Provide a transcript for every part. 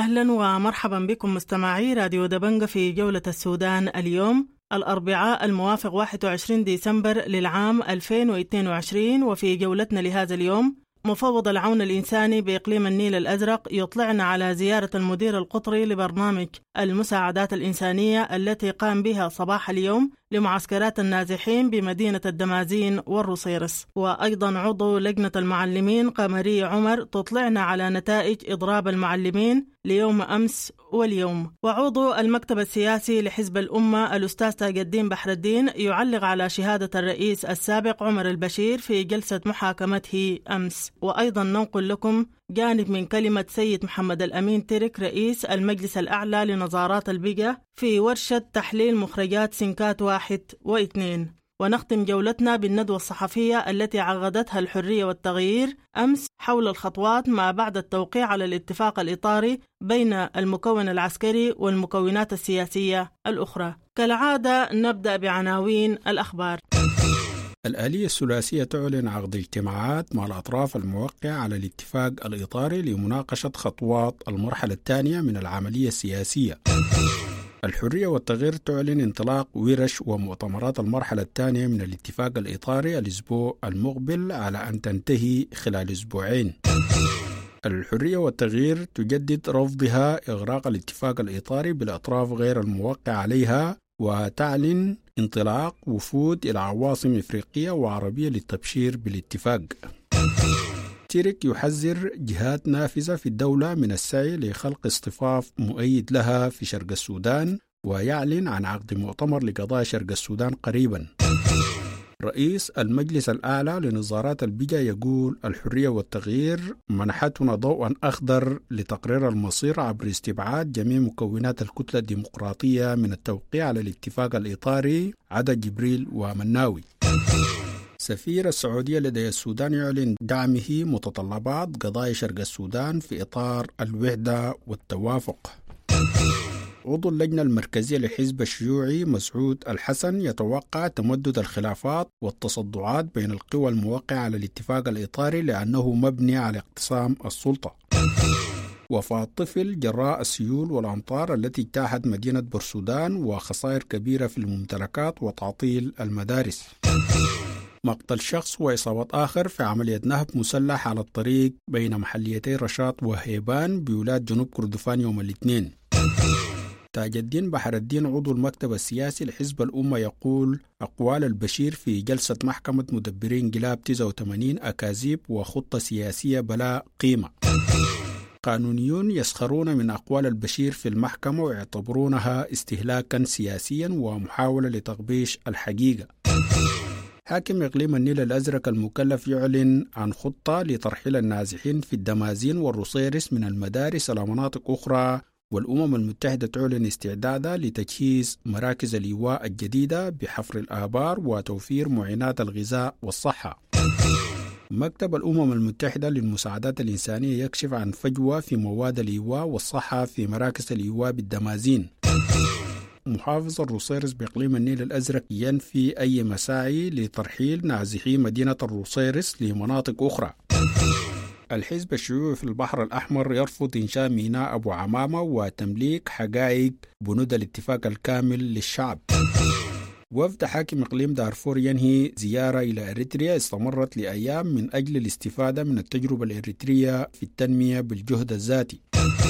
أهلا ومرحبا بكم مستمعي راديو دبنجة في جولة السودان اليوم الأربعاء الموافق 21 ديسمبر للعام 2022. وفي جولتنا لهذا اليوم مفوض العون الإنساني بإقليم النيل الأزرق يطلعنا على زيارة المدير القطري لبرنامج المساعدات الإنسانية التي قام بها صباح اليوم لمعسكرات النازحين بمدينة الدمازين والروسيرس. وأيضا عضو لجنة المعلمين قمرية عمر تطلعنا على نتائج إضراب المعلمين ليوم أمس واليوم. وعضو المكتب السياسي لحزب الأمة الأستاذ تاج الدين بحر الدين يعلق على شهادة الرئيس السابق عمر البشير في جلسة محاكمته أمس. وأيضا ننقل لكم جانب من كلمة سيد محمد الأمين ترك رئيس المجلس الأعلى لنظارات البيئة في ورشة تحليل مخرجات سنكات 1 و2. ونختم جولتنا بالندوة الصحفية التي عقدتها الحرية والتغيير أمس حول الخطوات ما بعد التوقيع على الاتفاق الإطاري بين المكون العسكري والمكونات السياسية الأخرى. كالعادة نبدأ بعناوين الأخبار. الآلية الثلاثية تعلن عقد اجتماعات مع الأطراف الموقعة على الاتفاق الإطاري لمناقشة خطوات المرحلة الثانية من العملية السياسية. الحرية والتغيير تعلن انطلاق ورش ومؤتمرات المرحلة الثانية من الاتفاق الإطاري الأسبوع المقبل على أن تنتهي خلال أسبوعين. الحرية والتغيير تجدد رفضها إغراق الاتفاق الإطاري بالأطراف غير الموقع عليها، وتعلن انطلاق وفود إلى عواصم إفريقية وعربية للتبشير بالاتفاق. تيرك يحذر جهات نافذة في الدولة من السعي لخلق اصطفاف مؤيد لها في شرق السودان، ويعلن عن عقد مؤتمر لقضايا شرق السودان قريبا. رئيس المجلس الأعلى لنظارات البيئة يقول الحرية والتغيير منحتنا ضوءا أخضر لتقرير المصير عبر استبعاد جميع مكونات الكتلة الديمقراطية من التوقيع على الاتفاق الإطاري عدا جبريل ومناوي. سفير السعودية لدى السودان يعلن دعمه متطلبات قضايا شرق السودان في إطار الوحدة والتوافق. عضو اللجنة المركزية لحزب الشيوعي مسعود الحسن يتوقع تمدد الخلافات والتصدعات بين القوى الموقعة على الاتفاق الإطاري لأنه مبني على اقتسام السلطة. وفاة طفل جراء السيول والأمطار التي اجتاحت مدينة بورسودان وخسائر كبيرة في الممتلكات وتعطيل المدارس. مقتل شخص وإصابة آخر في عملية نهب مسلح على الطريق بين محليتي رشاط وهيبان بولاية جنوب كردفان يوم الاثنين. تاج الدين بحر الدين عضو المكتب السياسي لحزب الأمة يقول أقوال البشير في جلسة محكمة مدبرين انقلاب 89 أكاذيب وخطة سياسية بلا قيمة. قانونيون يسخرون من أقوال البشير في المحكمة ويعتبرونها استهلاكا سياسيا ومحاولة لتغبيش الحقيقة. حاكم إقليم النيل الأزرق المكلف يعلن عن خطة لترحيل النازحين في الدمازين والروسيرس من المدارس إلى مناطق أخرى، والأمم المتحدة تعلن استعدادها لتجهيز مراكز الإيواء الجديدة بحفر الآبار وتوفير معينات الغذاء والصحة. مكتب الأمم المتحدة للمساعدات الإنسانية يكشف عن فجوة في مواد الإيواء والصحة في مراكز الإيواء بالدمازين. محافظ الروسيرس بإقليم النيل الأزرق ينفي أي مساعي لترحيل نازحي مدينة الروسيرس لمناطق أخرى. الحزب الشيوعي في البحر الأحمر يرفض إنشاء ميناء أبو عمامة وتمليك حقائق بنود الاتفاق الكامل للشعب. وفد حاكم إقليم دارفور ينهي زيارة إلى إريتريا استمرت لأيام من أجل الاستفادة من التجربة الإريترية في التنمية بالجهد الذاتي.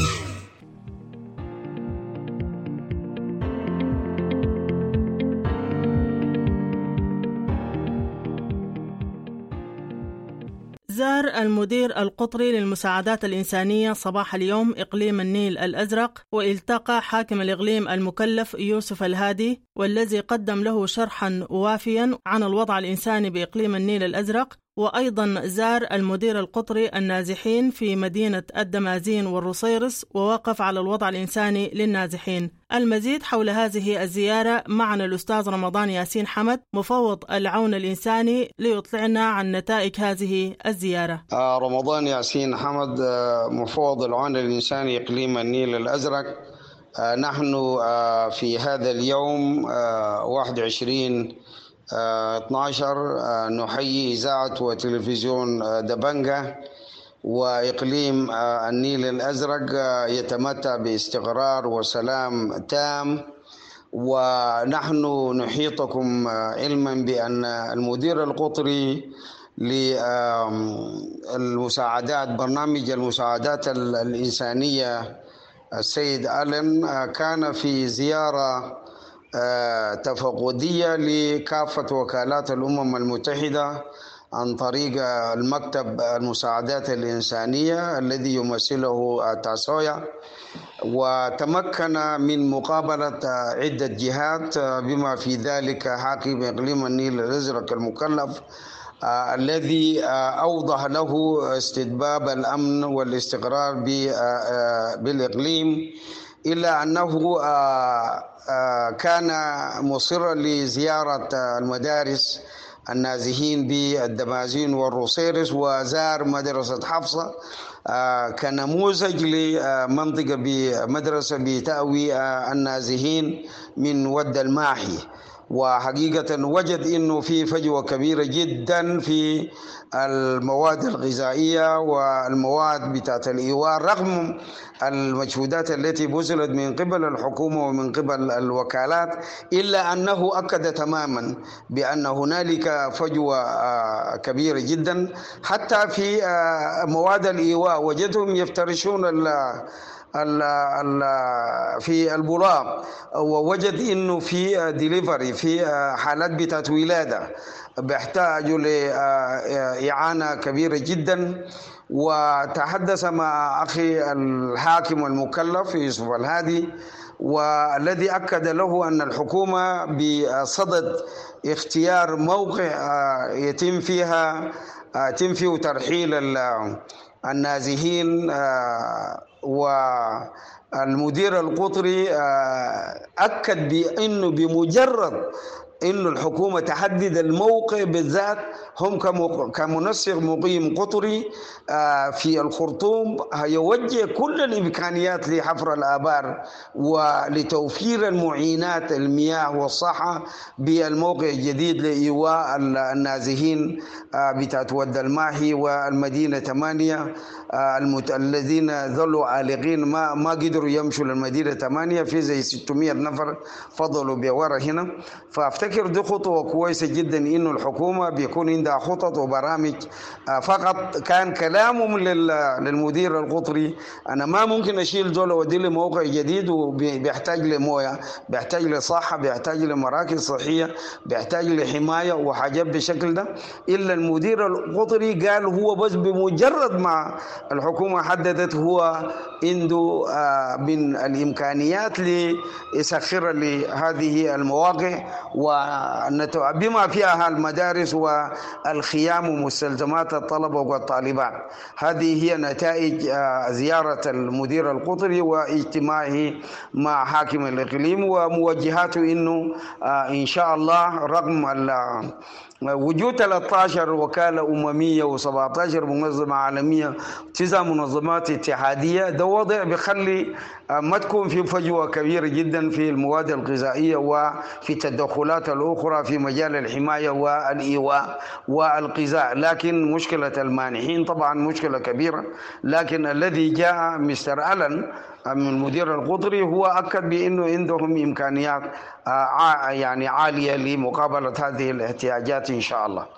زار المدير القطري للمساعدات الإنسانية صباح اليوم إقليم النيل الأزرق، والتقى حاكم الإقليم المكلف يوسف الهادي، والذي قدم له شرحا وافيا عن الوضع الإنساني بإقليم النيل الأزرق. وأيضا زار المدير القطري النازحين في مدينة الدمازين والروسيرس ووقف على الوضع الإنساني للنازحين. المزيد حول هذه الزيارة معنا الأستاذ رمضان ياسين حمد مفوض العون الإنساني ليطلعنا عن نتائج هذه الزيارة. رمضان ياسين حمد مفوض العون الإنساني إقليم النيل الأزرق. نحن في هذا اليوم 21/12 نحيي إذاعة وتلفزيون دبنجة وإقليم النيل الأزرق يتمتع باستقرار وسلام تام. ونحن نحيطكم علما بأن المدير القطري للمساعدات برنامج المساعدات الإنسانية السيد ألين كان في زيارة تفقدية لكافة وكالات الأمم المتحدة عن طريق المكتب المساعدات الإنسانية الذي يمثله تاسويا، وتمكن من مقابلة عدة جهات بما في ذلك حاكم إقليم النيل الأزرق المكلف الذي أوضح له استتباب الأمن والاستقرار بالإقليم، إلا أنه كان مصرا لزيارة المدارس النازحين بالدمازين والروسيرس، وزار مدرسة حفصة كنموذج لمنطقة بمدرسة بتأوي النازحين من ود الماحي. وحقيقة وجد أنه في فجوة كبيرة جدا في المواد الغذائية والمواد بتاعت الإيواء رغم المجهودات التي بذلت من قبل الحكومة ومن قبل الوكالات، إلا أنه أكد تماما بأن هنالك فجوة كبيرة جدا. حتى في مواد الإيواء وجدهم يفترشون في البراق، ووجد انه في ديليفري في حالات بتاعت ولاده بيحتاجوا لإعانة كبيرة جدا. وتحدث مع أخي الحاكم المكلف يوسف الهادي، والذي أكد له أن الحكومة بصدد اختيار موقع يتم فيه ترحيل النازحين. والمدير القطري أكد بأنه بمجرد إنه الحكومة تحدد الموقع بالذات، هم كمنسق مقيم قطري في الخرطوم هيوجه كل الإمكانيات لحفر الآبار ولتوفير المعينات المياه والصحة بالموقع الجديد لإيواء النازحين بتاعت ود الماحي والمدينة 8 الذين ظلوا عالقين ما قدروا يمشوا للمدينة 8، في زي 600 نفر فضلوا بورا هنا. فافتكر دي خطوة كويسة جدا إنه الحكومة بيكون عندها خطط وبرامج. فقط كان كلامهم للمدير القطري أنا ما ممكن أشيل دول وأدي له موقع جديد وبيحتاج لمويه، بيحتاج لصحة، بيحتاج لمراكز صحية، بيحتاج لحماية وحاجات بالشكل ده. إلا المدير القطري قال هو بس بمجرد ما الحكومة حددت هو عنده من الإمكانيات ليسخر لهذه المواقع بما فيها المدارس والخيام ومستلزمات الطلبة والطالبات. هذه هي نتائج زيارة المدير القطري واجتماعه مع حاكم الإقليم وموجهاته إنه إن شاء الله رغم وجود 13 وكالة أممية و17 منظمة عالمية 9 منظمات اتحادية، ده وضع بيخلي ما تكون في فجوة كبيرة جدا في المواد الغذائية وفي التدخلات الأخرى في مجال الحماية والإيواء والغذاء. لكن مشكلة المانحين طبعا مشكلة كبيرة، لكن الذي جاء مستر ألين من المدير القطري هو أكد بأنه عندهم إمكانيات يعني عالية لمقابلة هذه الاحتياجات إن شاء الله.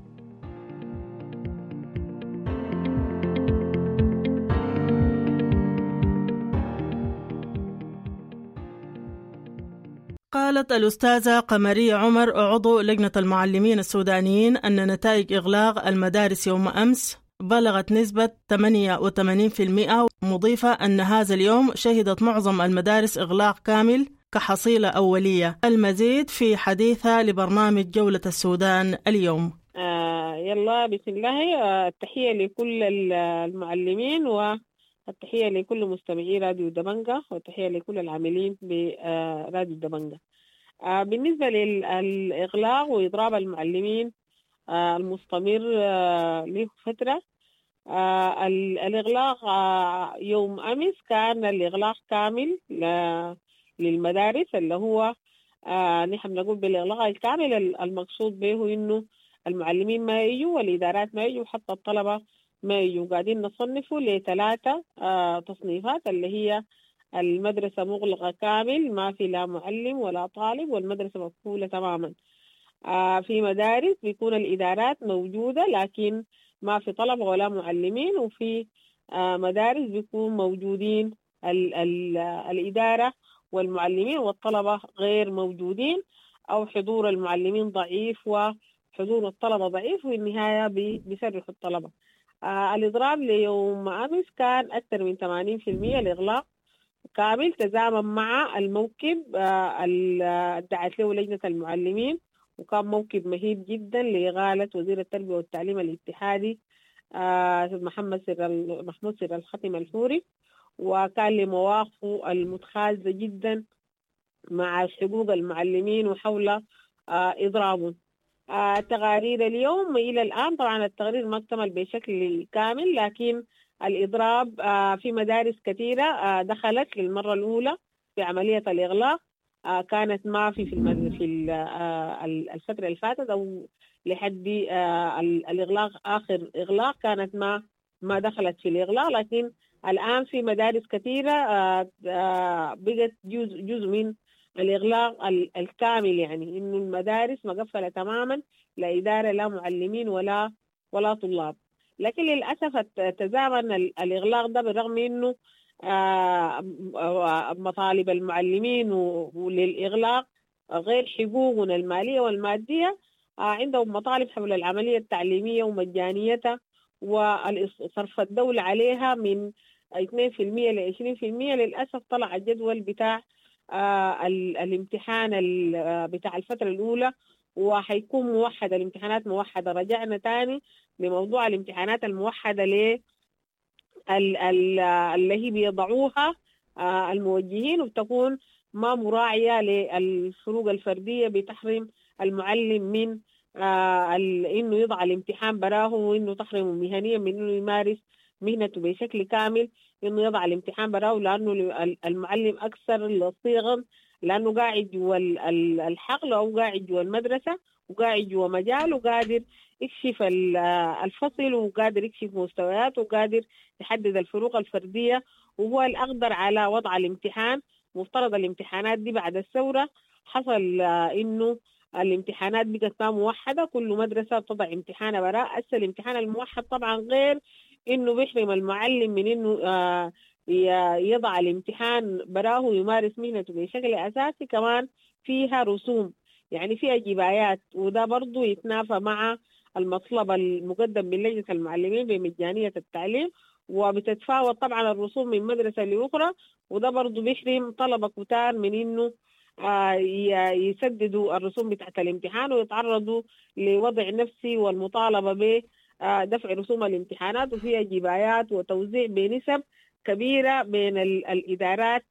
قالت الأستاذة قمرية عمر عضو لجنة المعلمين السودانيين أن نتائج إغلاق المدارس يوم أمس بلغت نسبة 88%، مضيفة أن هذا اليوم شهدت معظم المدارس إغلاق كامل كحصيلة أولية. المزيد في حديثها لبرنامج جولة السودان اليوم. يلا بسم الله. التحية لكل المعلمين والتحية لكل مستمعي راديو دبنجة والتحية لكل العاملين براديو دبنجة. بالنسبة للإغلاق وإضراب المعلمين المستمر له فترة، الإغلاق يوم أمس كان الإغلاق كامل للمدارس، اللي هو نحن نقول بالإغلاق الكامل المقصود به إنه المعلمين ما يجوا والإدارات ما يجوا، حتى الطلبة مايو قاعدين نصنفه لثلاثة تصنيفات، اللي هي المدرسة مغلقة كامل ما في لا معلم ولا طالب، والمدرسة مقفولة تماما. في مدارس بيكون الإدارات موجودة لكن ما في طلبة ولا معلمين، وفي مدارس بيكون موجودين الإدارة والمعلمين والطلبة غير موجودين، أو حضور المعلمين ضعيف وحضور الطلبة ضعيف، والنهاية بيسرحوا الطلبة. الإضراب ليوم أمس كان أكثر من 80% الإغلاق كامل، تزامن مع الموكب ادعت له لجنة المعلمين، وكان موكب مهيب جدا لإغالة وزير التربية والتعليم الاتحادي محمود سر الختم الحوري، وكان لمواقفه المتخاذة جدا مع حقوق المعلمين وحول إضرابهم. تقارير اليوم إلى الآن طبعا التقرير ما اكتمل بشكل كامل، لكن الإضراب في مدارس كثيرة دخلت للمرة الأولى في عملية الإغلاق، كانت ما في الفترة اللي فاتت أو لحد الإغلاق آخر إغلاق كانت ما دخلت في الإغلاق، لكن الآن في مدارس كثيرة بقت جزء من الإغلاق الكامل، يعني إنه المدارس مقفلة تماما، لا إدارة لا معلمين ولا طلاب. لكن للأسف تزامن الإغلاق ده بالرغم إنه مطالب المعلمين وللإغلاق غير حقوقنا المالية والمادية، عندهم مطالب حول العملية التعليمية ومجانيتها وصرف الدولة عليها من 2% ل 20%. للأسف طلع الجدول بتاع الامتحان بتاع الفترة الأولى وحيكون موحد، الامتحانات موحدة. رجعنا تاني لموضوع الامتحانات الموحدة اللي هي بيضعوها الموجهين، وبتكون ما مراعية للفروق الفردية، بتحرم المعلم من إنه يضع الامتحان براه، وإنه تحرم مهنيا من إنه يمارس مهنته بشكل كامل، إنه يضع الامتحان براه، لأنه المعلم أكثر صيغا، لأنه قاعد جوا الحقل أو قاعد جوا المدرسة وقاعد جوا مجال وقادر يكشف الفصل وقادر يكشف مستويات وقادر يحدد الفروق الفردية، وهو الأقدر على وضع الامتحان. مفترض الامتحانات دي بعد الثورة حصل إنه الامتحانات بقت ما موحدة، كل مدرسة تضع امتحان براء. الامتحان الموحد طبعا غير إنه بيحرم المعلم من إنه يضع الامتحان براه ويمارس مهنته بشكل أساسي، كمان فيها رسوم، يعني فيها جبايات، وده برضو يتنافى مع المطلب المقدم من لجنة المعلمين بمجانية التعليم، وبتتفاوت طبعا الرسوم من مدرسة لأخرى، وده برضو بيحرم طلبة كتار من إنه يسددوا الرسوم بتاعت الامتحان ويتعرضوا لوضع نفسي والمطالبة بدفع رسوم الامتحانات، وفيها جبايات وتوزيع بنسب كبيرة بين الإدارات،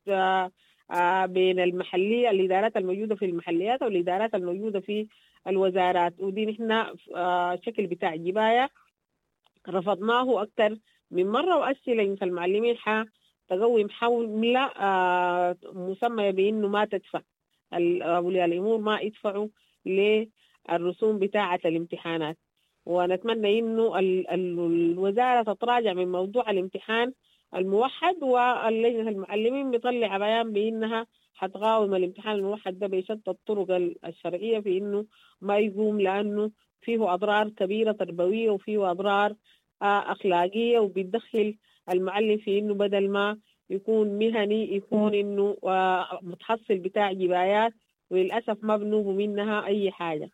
بين المحلية، الإدارات الموجودة في المحليات والإدارات الموجودة في الوزارات. ودي نحن شكل بتاع جباية رفضناه أكثر من مرة، وأسئلة المعلمين تقوم حملة مسمى بأنه ما تدفع أولياء الأمور ما يدفعوا للرسوم بتاعة الامتحانات. ونتمنى إنه الوزارة تتراجع من موضوع الامتحان الموحد، واللجنة المعلمين بيطلع بيان بأنها حتقاوم الامتحان الموحد ده بشتى الطرق الشرعية في إنه ما يقوم، لأنه فيه أضرار كبيرة تربوية وفيه أضرار أخلاقية، وبيدخل المعلم في إنه بدل ما يكون مهني يكون إنه متحصل بتاع جبايات، وللأسف ما بنوبوا منها أي حاجة.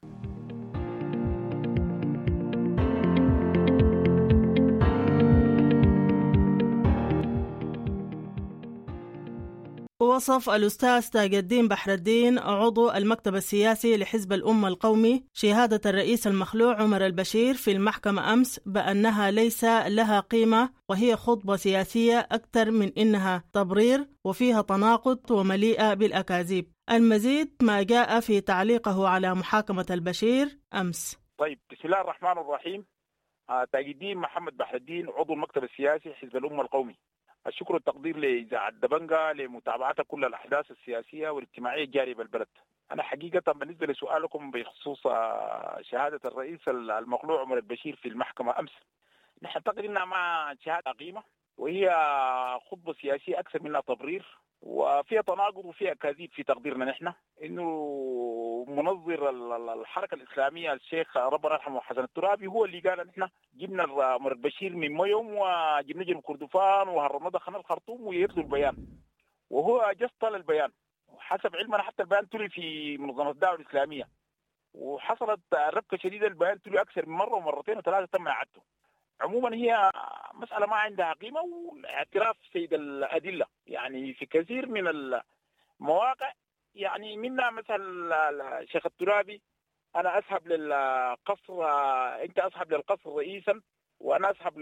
وصف الأستاذ تاج الدين بحر الدين عضو المكتب السياسي لحزب الأمة القومي شهادة الرئيس المخلوع عمر البشير في المحكمة أمس بأنها ليس لها قيمة، وهي خطبة سياسية أكثر من إنها تبرير، وفيها تناقض ومليئة بالأكاذيب. المزيد ما جاء في تعليقه على محاكمة البشير أمس. طيب، بسم الله الرحمن الرحيم. تاج الدين محمد بحر الدين عضو المكتب السياسي حزب الأمة القومي. الشكر والتقدير لإذاعة دبنجة لمتابعة كل الأحداث السياسية والاجتماعية الجارية بالبلد. أنا حقيقة بالنسبة لسؤالكم بخصوص شهادة الرئيس المخلوع عمر البشير في المحكمة أمس، نحن نعتقد انها مع شهاده قيمه، وهي خطبه سياسيه اكثر منها تبرير، وفيها تناقض وفيها كذب في تقديرنا نحن. انه منظر الحركه الاسلاميه الشيخ ربنا يرحمه حسن الترابي هو اللي قال نحن جبنا عمر البشير من ميوم وجبنا جنوب كردفان وهربنا دخلنا الخرطوم ويرسل البيان، وهو جسطل البيان. وحسب علمنا حتى البيان تلي في منظمه الدعوه الاسلاميه، وحصلت ربكه شديده. البيان تلي اكثر من مره ومرتين وثلاثه تم اعادته. عموما هي مسألة ما عندها قيمة، واعتراف سيد الأدلة يعني في كثير من المواقع، يعني منها مثلا الشيخ الترابي أنا أذهب للقصر، أنت أذهب للقصر رئيسا وأنا أذهب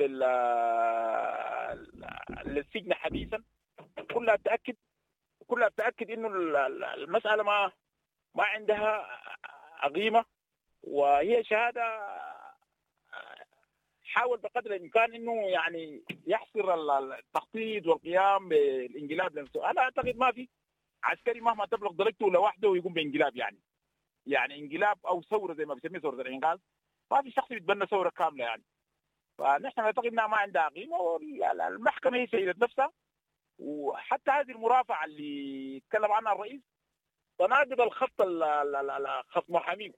للسجن حديثا. كلها تأكد إنه المسألة ما عندها قيمة، وهي شهادة حاول بقدر الامكان انه يعني يحصر التخطيط والقيام بالانقلاب لنفسه. انا اعتقد ما في عسكري مهما تبلغ درجته لوحده ويقوم بانقلاب، يعني انقلاب او ثوره زي ما بيسميه ثوره الانقاذ، ما في شخص يتبنى ثوره كامله يعني. فنحن نعتقد انها ما عندها قيمه، والمحكمه هي سيدت نفسها. وحتى هذه المرافعه اللي تكلم عنها الرئيس تناقض الخط خط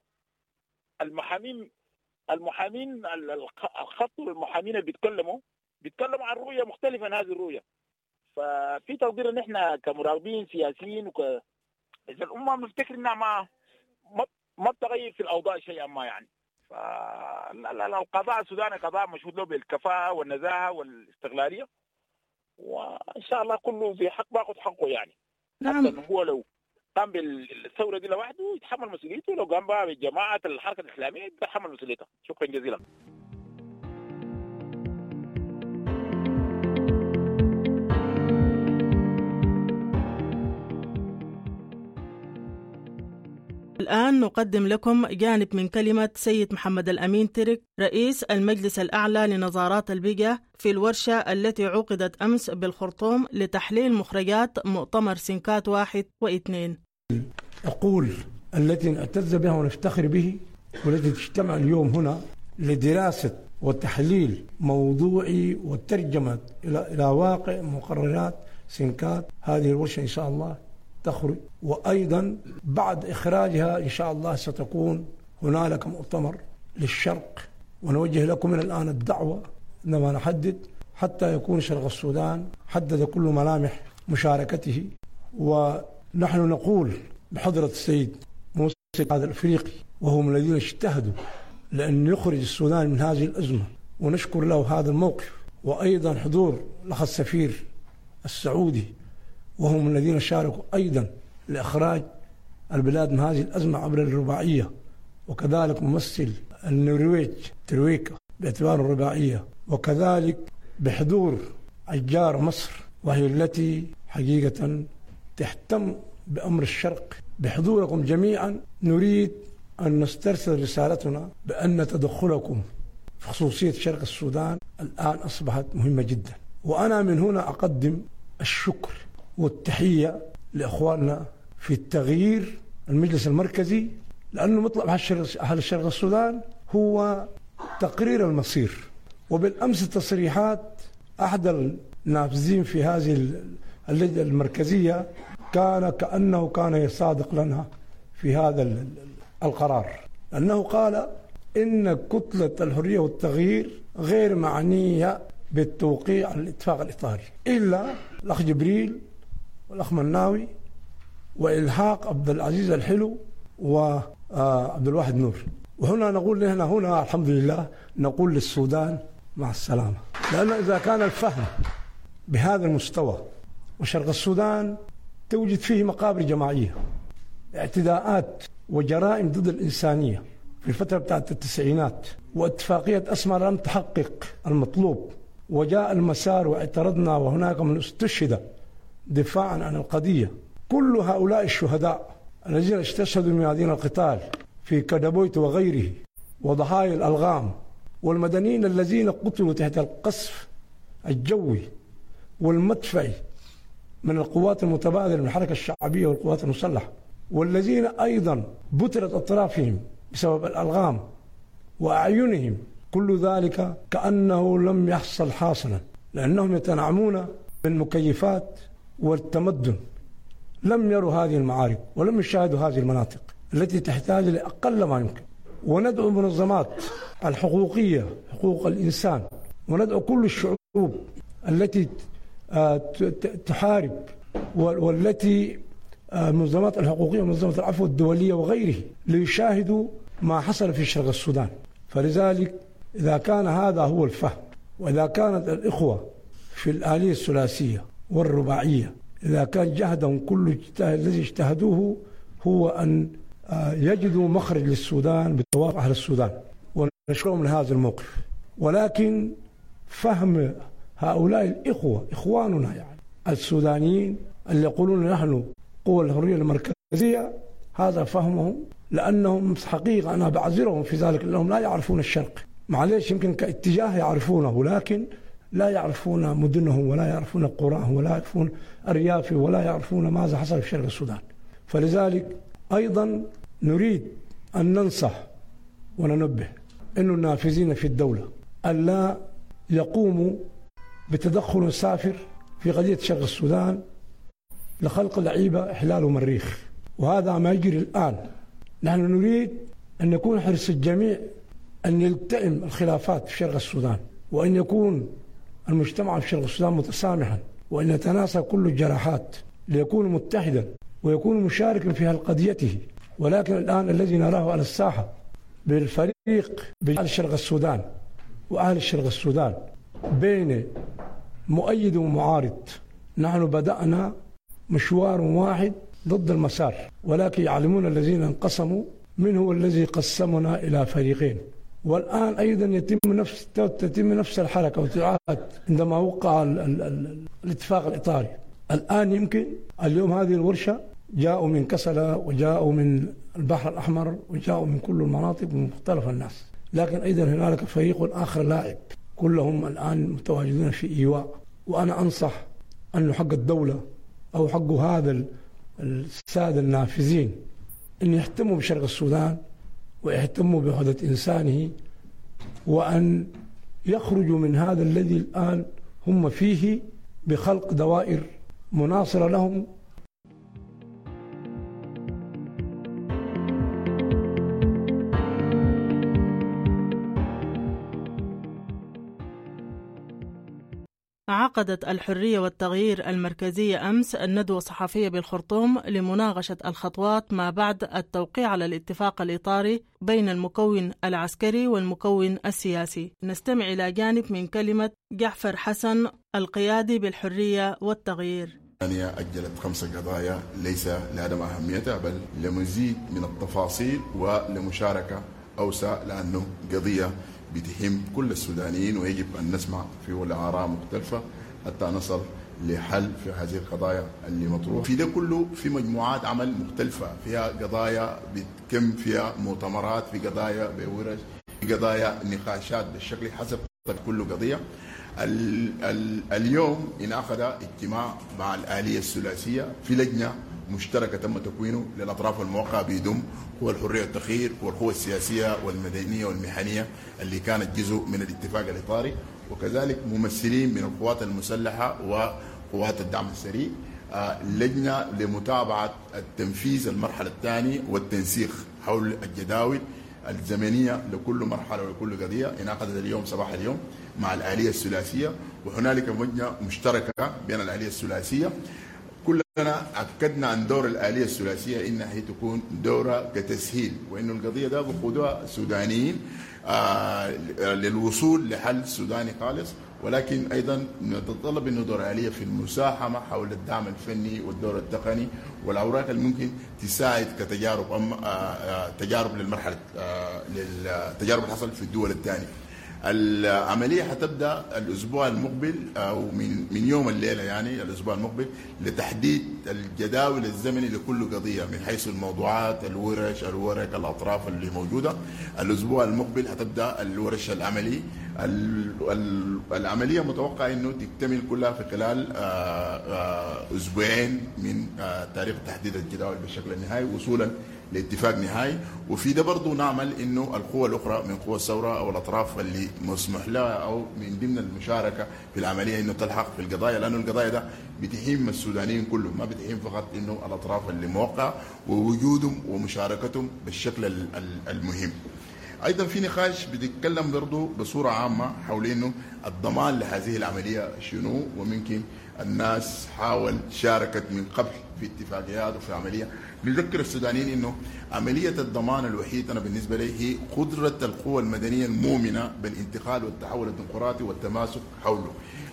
المحامين الخط المحامين اللي بيتكلموا عن رؤيه مختلفه عن هذه الرؤيه. ففي تقدير ان احنا كمراقبين سياسيين اذا الامه بنفتكر انها ما بتغير في الاوضاع شيئا ما يعني. فالقضاء السوداني قضاء مشهود له بالكفاءه والنزاهه والاستقلاليه، وان شاء الله كله في حق باخذ حقه يعني. نعم. حتى هو لو قام بالثوره دي لوحده يتحمل مسؤوليته، لو قام بها بجماعه الحركه الاسلاميه يتحمل مسؤوليتها. شكرا جزيلا. الآن نقدم لكم جانب من كلمة سيد محمد الأمين ترك رئيس المجلس الأعلى لنظارات البيئة في الورشة التي عقدت أمس بالخرطوم لتحليل مخرجات مؤتمر سنكات 1 و2. أقول التي نعتز بها ونفتخر به، والتي تجتمع اليوم هنا لدراسة وتحليل موضوعي وترجمة إلى واقع مقررات سنكات. هذه الورشة إن شاء الله تخرج، وأيضا بعد إخراجها إن شاء الله ستكون هنالك مؤتمر للشرق، ونوجه لكم من الآن الدعوة عندما نحدد حتى يكون شرق السودان حدد كل ملامح مشاركته. ونحن نقول بحضرة السيد موسى هذا الأفريقي وهم الذين اجتهدوا لأن يخرج السودان من هذه الأزمة، ونشكر له هذا الموقف، وأيضا حضور الأخ السفير السعودي وهم الذين شاركوا أيضا لإخراج البلاد من هذه الأزمة عبر الرباعية، وكذلك ممثل النرويج ترويكا باعتبار الرباعية، وكذلك بحضور الجار مصر وهي التي حقيقة تهتم بأمر الشرق. بحضوركم جميعا نريد أن نسترسل رسالتنا بأن تدخلكم في خصوصية شرق السودان الآن أصبحت مهمة جدا. وأنا من هنا أقدم الشكر والتحية لأخواننا في التغيير المجلس المركزي، لأنه مطلب أهل الشرق السودان هو تقرير المصير. وبالأمس التصريحات أحد النافذين في هذه اللجنة المركزية كأنه كان يصادق لنا في هذا القرار، لأنه قال إن كتلة الحرية والتغيير غير معنية بالتوقيع على الاتفاق الإطاري إلا الأخ جبريل والأخ مناوي وإلحاق عبد العزيز الحلو وعبد الواحد نور. وهنا نقول هنا الحمد لله نقول للسودان مع السلامة، لأن إذا كان الفهم بهذا المستوى وشرق السودان توجد فيه مقابر جماعية، اعتداءات وجرائم ضد الإنسانية في الفترة بتاعت التسعينات، واتفاقية أسمر لم تحقق المطلوب، وجاء المسار واعترضنا وهناك من استشهد دفاعا عن القضية. كل هؤلاء الشهداء الذين استشهدوا من هذين القتال في كدبويت وغيره، وضحايا الألغام، والمدنيين الذين قتلوا تحت القصف الجوي والمدفعي من القوات المتبادلة من الحركة الشعبية والقوات المسلحة، والذين أيضا بترت أطرافهم بسبب الألغام وأعينهم، كل ذلك كأنه لم يحصل حاصلا، لأنهم يتنعمون بالمكيفات والتمدن، لم يروا هذه المعارك ولم يشاهدوا هذه المناطق التي تحتاج لأقل ما يمكن. وندعو منظمات الحقوقية، حقوق الإنسان، وندعو كل الشعوب التي تحارب والتي منظمات الحقوقية ومنظمة العفو الدولية وغيره ليشاهدوا ما حصل في شرق السودان. فلذلك إذا كان هذا هو الفهم، وإذا كانت الإخوة في الآلية الثلاثية والرباعية إذا كان جهدهم كل اجتهاد الذي اجتهدوه هو أن يجدوا مخرج للسودان بالتوافق أهل السودان، ونشكرهم لهذا الموقف. ولكن فهم هؤلاء الإخوة إخواننا يعني السودانيين اللي يقولون نحن قوى الحرية المركزية، هذا فهمهم، لأنهم حقيقة أنا بعذرهم في ذلك لأنهم لا يعرفون الشرق. معليش يمكن كاتجاه يعرفونه، لكن لا يعرفون مدنهم ولا يعرفون قراهم ولا يعرفون أريافه ولا يعرفون ماذا حصل في شرق السودان. فلذلك أيضا نريد أن ننصح وننبه أن النافذين في الدولة ألا يقوموا بتدخل سافر في قضية شرق السودان لخلق لعيبة إحلال ومريخ، وهذا ما يجري الآن. نحن نريد أن يكون حرص الجميع أن يلتئم الخلافات في شرق السودان، وأن يكون المجتمع في شرق السودان متسامحا، وأن يتناسى كل الجراحات ليكون متحدا ويكون مشاركا في قضيته. ولكن الآن الذي نراه على الساحة بالفريق بأهل شرق السودان وأهل شرق السودان بين مؤيد ومعارض. نحن بدأنا مشوار واحد ضد المسار، ولكن يعلمون الذين انقسموا من هو الذي قسمنا إلى فريقين. والآن أيضا تتم نفس الحركة وتعاد عندما وقع الاتفاق الإطاري. الآن يمكن اليوم هذه الورشة جاءوا من كسلة وجاءوا من البحر الأحمر وجاءوا من كل المناطق من مختلف الناس، لكن أيضا هنالك فريق آخر لاعب، كلهم الآن متواجدون في إيواء. وأنا أنصح أن حق الدولة أو حق هذا السادة النافذين أن يهتموا بشرق السودان ويهتموا بوحدة إنسانه، وأن يخرجوا من هذا الذي الآن هم فيه بخلق دوائر مناصرة لهم. عقدت الحرية والتغيير المركزية أمس الندوة الصحفية بالخرطوم لمناقشة الخطوات ما بعد التوقيع على الاتفاق الإطاري بين المكون العسكري والمكون السياسي. نستمع إلى جانب من كلمة جعفر حسن القيادي بالحرية والتغيير. أجلت 5 قضايا ليس لعدم أهميتها بل لمزيد من التفاصيل ولمشاركة أوسع، لأنه قضية بتهم كل السودانيين ويجب أن نسمع في الآراء مختلفة حتى نصل لحل في هذه القضايا اللي مطروحة. في ده كله في مجموعات عمل مختلفة، فيها قضايا بتكم فيها مؤتمرات، في قضايا بورش، في قضايا نقاشات بالشكل حسب كل قضية. اليوم انعقد اجتماع مع الآلية الثلاثية في لجنة مشتركة تم تكوينه للأطراف الموقعة بيضم قوى الحرية والتغيير والقوى السياسية والمدنية والمهنية اللي كانت جزء من الاتفاق الإطاري، وكذلك ممثلين من القوات المسلحة وقوات الدعم السريع. لجنة لمتابعة التنفيذ المرحلة الثانية والتنسيق حول الجداول الزمنية لكل مرحلة ولكل قضية انعقدت اليوم صباح اليوم مع الآلية الثلاثية، وهنالك لجنة مشتركة بين الآلية الثلاثية. كلنا أكدنا عن دور الآلية الثلاثية إنها هي تكون دورها كتسهيل، وإنه القضية ده بقودها سودانيين للوصول لحل سوداني خالص، ولكن أيضا نتطلب إنه دور الآلية في المساهمة حول الدعم الفني والدور التقني والأوراق اللي ممكن تساعد كتجارب تجارب للمرحلة للتجارب اللي حصلت في الدول الثانية. العملية حتبدأ الأسبوع المقبل أو من يوم الليلة، يعني الأسبوع المقبل، لتحديد الجداول الزمني لكل قضية من حيث الموضوعات، الورش، الورق، الأطراف اللي موجودة. الأسبوع المقبل حتبدأ الورش العملي. العملية متوقع أنه تكتمل كلها في خلال أسبوعين من تاريخ تحديد الجداول بالشكل النهائي، وصولا لاتفاق نهائي. وفي ده برضه نعمل انه القوى الاخرى من قوى الثوره او الاطراف اللي مسموح لها او من ضمن المشاركه في العمليه انه تلحق في القضايا، لانه القضايا ده بتهم السودانيين كلهم، ما بتهم فقط انه الاطراف اللي موقعه ووجودهم ومشاركتهم بالشكل المهم. ايضا في نقاش بيتكلم برضه بصوره عامه حول انه الضمان لهذه العمليه شنو، وممكن الناس شاركت من قبل في اتفاقيات وفي عمليه. نذكر السودانيين انه عمليه الضمان الوحيد انا بالنسبه لي هي قدره القوى المدنيه المؤمنه بالانتقال والتحول الديمقراطي والتماسك حوله.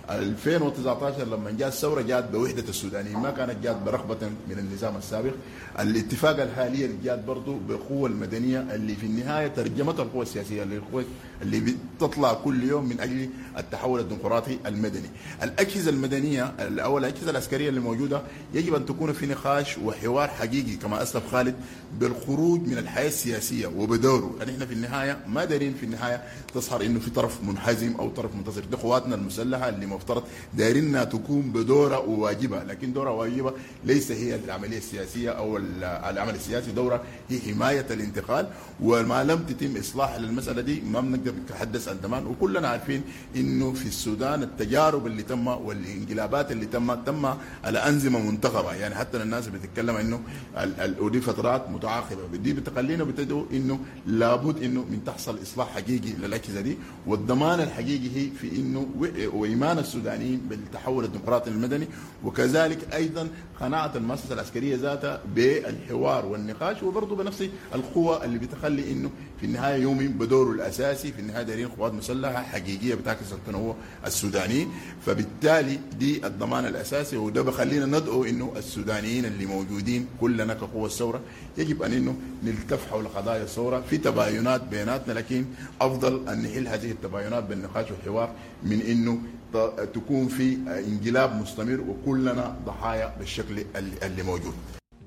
2019 لما جاءت الثوره جاءت بوحده السودانيين، ما كانت جاءت برغبه من النظام السابق. الاتفاق الحالي جاءت برضه بالقوى المدنيه اللي في النهايه ترجمتها القوى السياسيه اللي بتطلع كل يوم من اجل التحول الديمقراطي المدني. الاجهزه المدنيه او الاجهزه العسكريه اللي موجوده يجب ان تكون في نقاش وحوار حقيقي كما اسلف خالد بالخروج من الحياه السياسيه وبدوره. يعني احنا في النهايه ما دارين في النهايه تظهر انه في طرف منحزم او طرف منتصر، دي قواتنا المسلحه اللي مفترض دارينها تكون بدورها وواجبها، لكن دورها وواجبها ليس هي العمليه السياسيه او العمل السياسي، دورها هي حمايه الانتقال. وما لم تتم اصلاح للمساله دي ما بنقدر نتحدث عن ضمان. وكلنا عارفين انه في السودان التجارب اللي تم والانقلابات اللي تم على انظمه منتخبه، يعني حتى الناس بتتكلم انه ودي فترات متعاقبه، دي بتخلينا بتدعو انه لابد انه من تحصل اصلاح حقيقي للاجهزه دي، والضمان الحقيقي هي في انه وايمان السودانيين بالتحول الديمقراطي المدني، وكذلك ايضا قناعه المؤسسه العسكريه ذاتها بالحوار والنقاش، وبرضه بنفس القوه اللي بتخلي انه في النهايه يؤمن بدوره الاساسي. في النهايه دايرين قوات مسلحه حقيقيه بتعكس التنوع السوداني، فبالتالي دي الضمان الاساسي. وده بخلينا ندعو انه السودانيين اللي موجودين كلنا كقوه الثوره يجب ان انه نلتف حول قضايا الثوره في تباينات بيناتنا، لكن افضل ان نحل هذه التباينات بالنقاش والحوار من انه تكون في انقلاب مستمر وكلنا ضحايا بالشكل اللي موجود.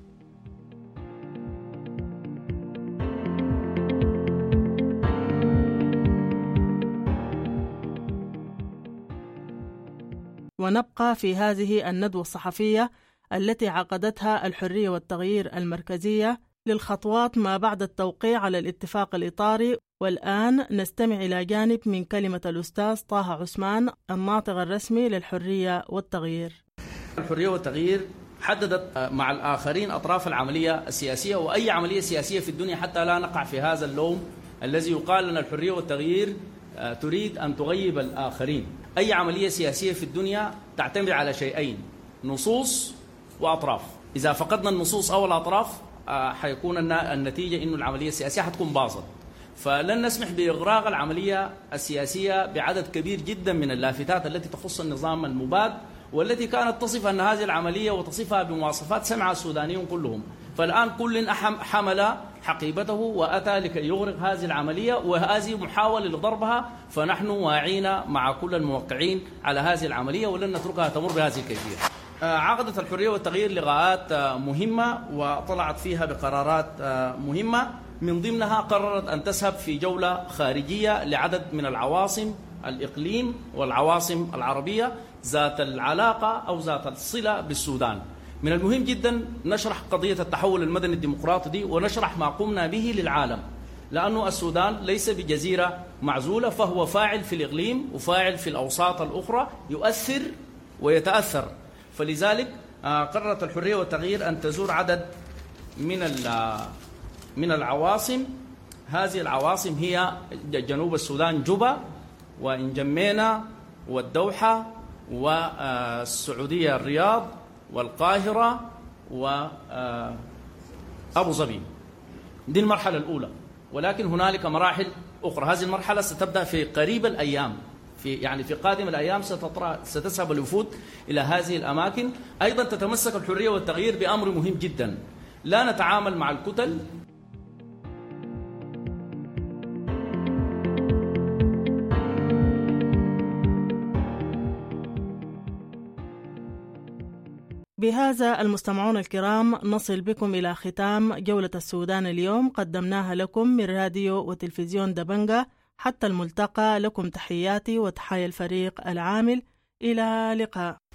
ونبقى في هذه الندوة الصحفية التي عقدتها الحرية والتغيير المركزية للخطوات ما بعد التوقيع على الاتفاق الإطاري. والآن نستمع إلى جانب من كلمة الأستاذ طه عثمان الناطق الرسمي للحرية والتغيير. الحرية والتغيير حددت مع الآخرين أطراف العملية السياسية وأي عملية سياسية في الدنيا حتى لا نقع في هذا اللوم الذي يقال أن الحرية والتغيير تريد أن تغيب الآخرين. أي عملية سياسية في الدنيا تعتمد على شيئين: نصوص وأطراف. إذا فقدنا النصوص أو الأطراف حيكون النتيجة إنه العملية السياسية حتكون باظت. فلن نسمح بإغراق العملية السياسية بعدد كبير جدا من اللافتات التي تخص النظام المباد، والتي كانت تصف أن هذه العملية وتصفها بمواصفات سمعها السودانيون كلهم. فالآن كل حمل حقيبته وأتى لكي يغرق هذه العملية، وهذه محاولة لضربها. فنحن واعين مع كل الموقعين على هذه العملية ولن نتركها تمر بهذه الكيفية. عقدت الحرية والتغيير لقاءات مهمة وطلعت فيها بقرارات مهمة، من ضمنها قررت أن تذهب في جولة خارجية لعدد من العواصم الإقليم والعواصم العربية ذات العلاقة أو ذات الصلة بالسودان. من المهم جدا نشرح قضية التحول المدني الديمقراطي دي، ونشرح ما قمنا به للعالم، لأنه السودان ليس بجزيرة معزولة، فهو فاعل في الإقليم وفاعل في الأوساط الأخرى، يؤثر ويتأثر. فلذلك قررت الحرية والتغيير أن تزور عدد من العواصم. هذه العواصم هي جنوب السودان جوبا وإنجمينا والدوحة والسعودية الرياض والقاهرة وأبو ظبي. دي المرحلة الأولى، ولكن هنالك مراحل أخرى. هذه المرحلة ستبدأ في قريب الأيام، في قادم الأيام ستذهب الوفود إلى هذه الأماكن. أيضا تتمسك الحرية والتغيير بأمر مهم جدا: لا نتعامل مع الكتل. بهذا المستمعون الكرام نصل بكم إلى ختام جولة السودان اليوم، قدمناها لكم من راديو وتلفزيون دبنجة. حتى الملتقى، لكم تحياتي وتحايا الفريق العامل. إلى لقاء.